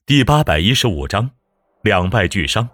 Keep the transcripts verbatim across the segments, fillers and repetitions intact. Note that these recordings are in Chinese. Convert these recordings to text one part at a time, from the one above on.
第八百一十五章，两败俱伤。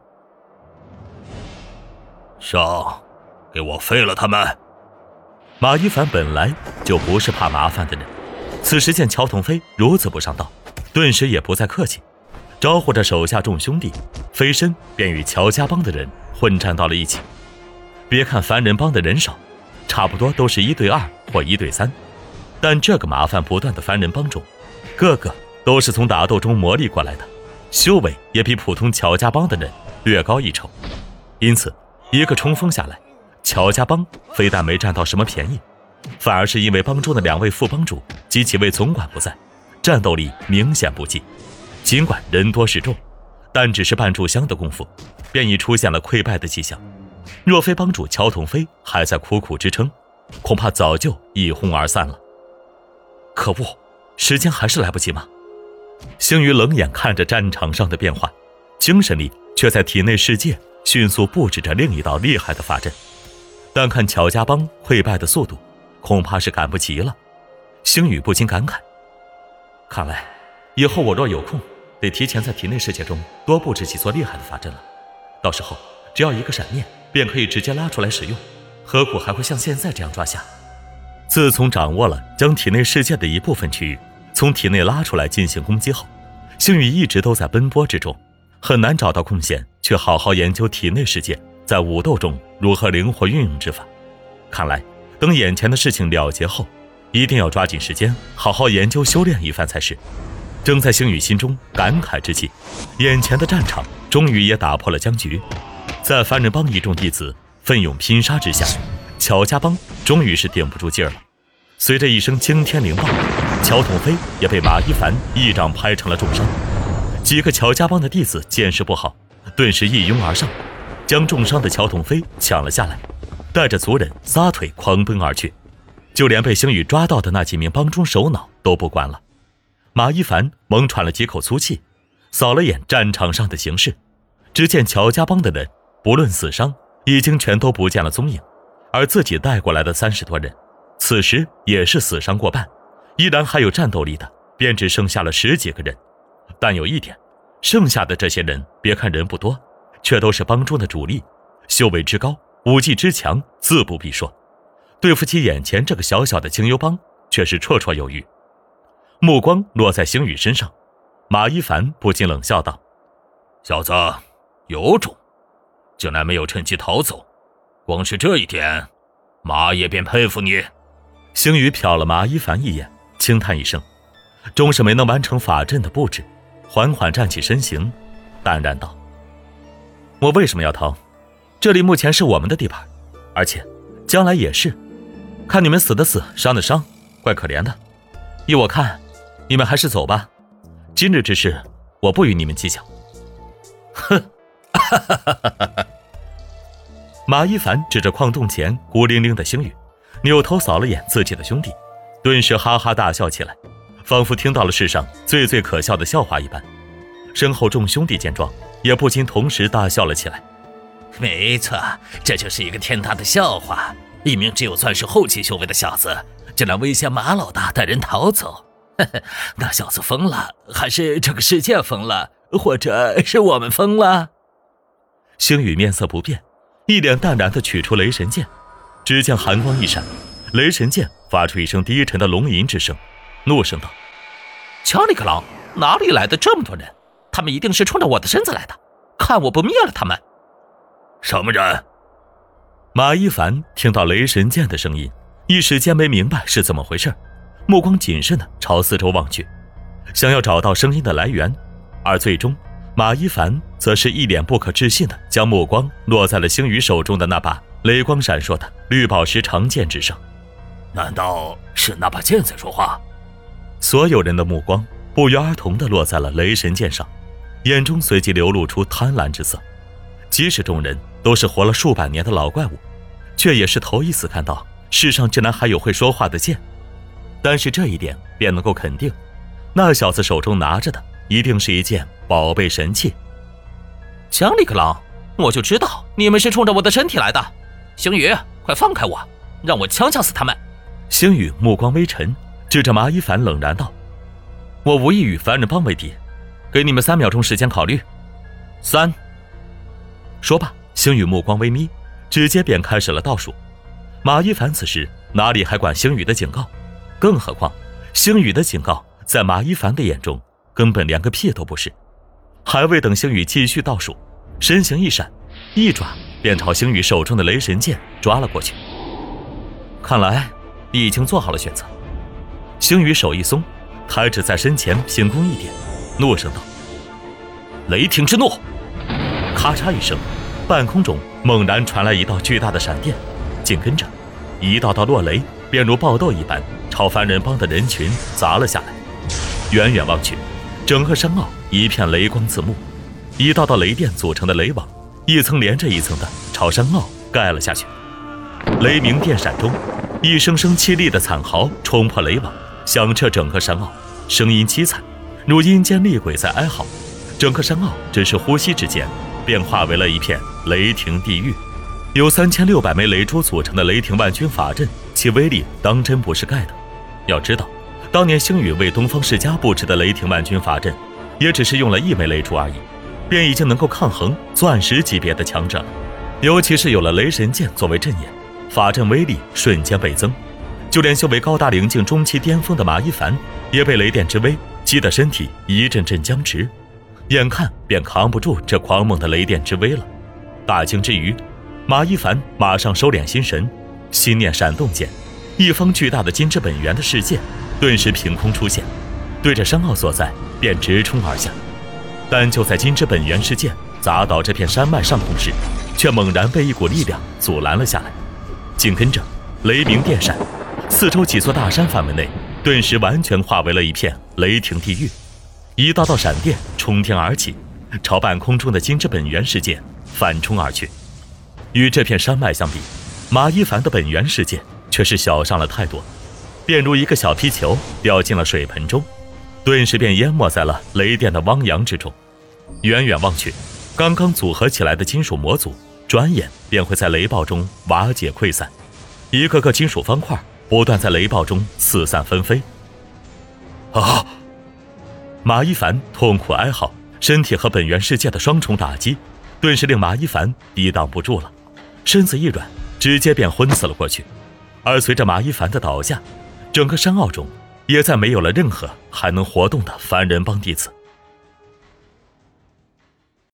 上，给我废了他们！ 马一凡本来就不是怕麻烦的人，此时见乔腾飞如此不上道，顿时也不再客气，招呼着手下众兄弟，飞身便与乔家帮的人混战到了一起。别看凡人帮的人少，差不多都是一对二或一对三，但这个麻烦不断的凡人帮中，个个都是从打斗中磨砺过来的，修为也比普通乔家帮的人略高一筹。因此一个冲锋下来，乔家帮非但没占到什么便宜，反而是因为帮中的两位副帮主及几位总管不在，战斗力明显不济。尽管人多势众，但只是半炷香的功夫，便已出现了溃败的迹象。若非帮主乔腾飞还在苦苦支撑，恐怕早就一哄而散了。可恶，时间还是来不及吗？星宇冷眼看着战场上的变化，精神力却在体内世界迅速布置着另一道厉害的法阵。但看乔家帮溃败的速度，恐怕是赶不及了。星宇不禁感慨，看来以后我若有空，得提前在体内世界中多布置几座厉害的法阵了。到时候只要一个闪念，便可以直接拉出来使用，何苦还会像现在这样抓下？自从掌握了将体内世界的一部分区域从体内拉出来进行攻击后，星宇一直都在奔波之中，很难找到空闲去好好研究体内世界在武斗中如何灵活运用之法。看来等眼前的事情了结后，一定要抓紧时间好好研究修炼一番才是。正在星宇心中感慨之际，眼前的战场终于也打破了僵局。在凡人帮一众弟子奋勇拼杀之下，乔家帮终于是顶不住劲儿了。随着一声惊天灵爆，乔腾飞也被马一凡一掌拍成了重伤。几个乔家帮的弟子见势不好，顿时一拥而上，将重伤的乔腾飞抢了下来，带着族人撒腿狂奔而去。就连被星宇抓到的那几名帮中首脑都不管了。马一凡猛喘了几口粗气，扫了眼战场上的形势，只见乔家帮的人不论死伤已经全都不见了踪影，而自己带过来的三十多人此时也是死伤过半，依然还有战斗力的便只剩下了十几个人。但有一点，剩下的这些人别看人不多，却都是帮中的主力，修为之高，武技之强自不必说，对付起眼前这个小小的清幽帮却是绰绰有余。目光落在星宇身上，马一凡不禁冷笑道： 小子有种，竟然没有趁机逃走，光是这一点马也便佩服你。 星宇瞟了马一凡一眼，轻叹一声，终是没能完成法阵的布置，缓缓站起身形，淡然道：我为什么要逃？这里目前是我们的地盘，而且将来也是，看你们死的死，伤的伤，怪可怜的。依我看，你们还是走吧，今日之事我不与你们计较。 哼，哈哈哈哈哈！ 马一凡指着矿洞前孤零零的星宇，扭头扫了眼自己的兄弟，顿时哈哈大笑起来，仿佛听到了世上最最可笑的笑话一般。身后众兄弟见状，也不禁同时大笑了起来。 没错，这就是一个天大的笑话，一名只有钻石后期修为的小子竟然威胁马老大带人逃走，呵呵，那小子疯了，还是这个世界疯了，或者是我们疯了？ 星宇面色不变，一脸淡然地取出雷神剑，只见寒光一闪，雷神剑发出一声低沉的龙吟之声，怒声道： 乔里克狼，哪里来的这么多人？他们一定是冲着我的身子来的，看我不灭了他们！ 什么人？ 马一凡听到雷神剑的声音，一时间没明白是怎么回事，目光谨慎地朝四周望去，想要找到声音的来源。而最终马一凡则是一脸不可置信地将目光落在了星宇手中的那把雷光闪烁的绿宝石长剑之上。 难道是那把剑在说话？ 所有人的目光不约而同地落在了雷神剑上，眼中随即流露出贪婪之色。即使众人都是活了数百年的老怪物，却也是头一次看到世上竟然还有会说话的剑。但是这一点便能够肯定，那小子手中拿着的一定是一件宝贝神器。 江里克狼，我就知道你们是冲着我的身体来的。星宇，快放开我，让我枪枪死他们！ 星宇目光微沉，指着马一凡冷然道：我无意与凡人帮为敌， 给你们三秒钟时间考虑。三。说罢，星宇目光微眯，直接便开始了倒数。马一凡此时哪里还管星宇的警告，更何况星宇的警告在马一凡的眼中根本连个屁都不是。还未等星宇继续倒数，身形一闪，一爪便朝星宇手中的雷神剑抓了过去。看来你已经做好了选择。星宇手一松，抬指在身前凭空一点，怒声道：雷霆之怒！咔嚓一声，半空中猛然传来一道巨大的闪电，紧跟着一道道落雷便如爆豆一般朝凡人帮的人群砸了下来。远远望去，整个山坳一片雷光刺目，一道道雷电组成的雷网一层连着一层的朝山坳盖了下去。雷鸣电闪中，一声声凄厉的惨嚎冲破雷网，响彻整个山坳，声音凄惨，如阴间厉鬼在哀嚎。整个山坳只是呼吸之间便化为了一片雷霆地狱。由三千六百枚雷珠组成的雷霆万钧法阵，其威力当真不是盖的。要知道，当年星宇为东方世家布置的雷霆万钧法阵，也只是用了一枚雷珠而已，便已经能够抗衡钻石级别的强者了。尤其是有了雷神剑作为阵眼，法阵威力瞬间倍增。就连修为高达灵境中期巅峰的马一凡，也被雷电之威击得身体一阵阵僵直，眼看便扛不住这狂猛的雷电之威了。大惊之余，马一凡马上收敛心神，心念闪动间，一方巨大的金之本源的世界顿时凭空出现，对着山坳所在便直冲而下。但就在金之本源世界砸倒这片山脉上空时，却猛然被一股力量阻拦了下来。紧跟着雷鸣电闪，四周几座大山范围内顿时完全化为了一片雷霆地狱。一道道闪电冲天而起，朝半空中的金之本源世界反冲而去。与这片山脉相比，马一凡的本源世界却是小上了太多，便如一个小皮球掉进了水盆中，顿时便淹没在了雷电的汪洋之中。远远望去，刚刚组合起来的金属模组转眼便会在雷暴中瓦解溃散，一个个金属方块不断在雷暴中四散纷飞。啊！马一凡痛苦哀嚎，身体和本源世界的双重打击顿时令马一凡抵挡不住了，身子一软，直接便昏死了过去。而随着马一凡的倒下，整个山坳中也再没有了任何还能活动的凡人帮弟子。